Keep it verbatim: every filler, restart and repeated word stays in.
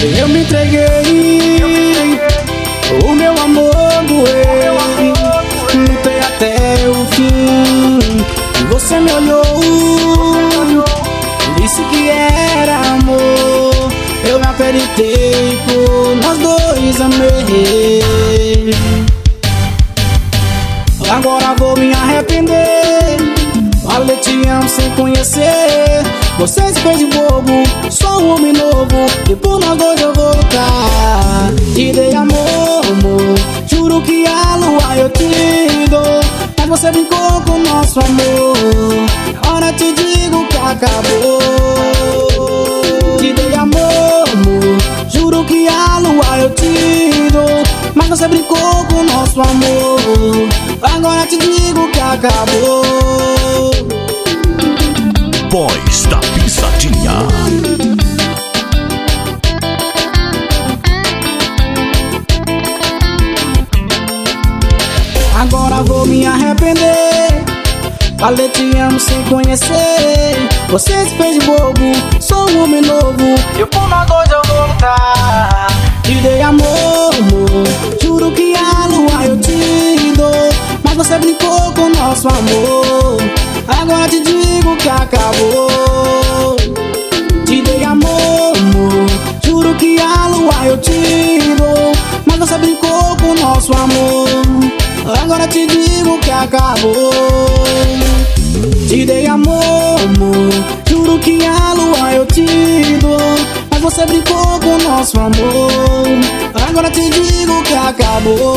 Eu me entreguei, o meu amor doeu, lutei até o fim. E você me olhou, disse que era amor. Eu me acreditei, por nós dois amei. Agora vou me arrepender, falei te amo sem conhecer. Você se fez de bobo, sou um homem novo, e por nós dois eu vou lutar. Te dei amor, amor, juro que a lua eu te dou, mas você brincou com nosso amor. Agora te digo que acabou. Te dei amor, amor, juro que a lua eu te dou, mas você brincou com nosso amor. Agora te digo que acabou. Boys da Pisadinha. Agora vou me arrepender, falei te amo sem conhecer. Você se fez de bobo, sou um homem novo, e por nós dois eu vou lutar. Te dei amor, amor, juro que a lua eu te dou, mas você brincou com nosso amor. Agora te digo que acabou. Te dei amor, amor, juro que a lua eu te dou, mas você brincou com nosso amor. Agora te digo que acabou. Te dei amor, amor, juro que a lua eu te dou, mas você brincou com nosso amor. Agora te digo que acabou.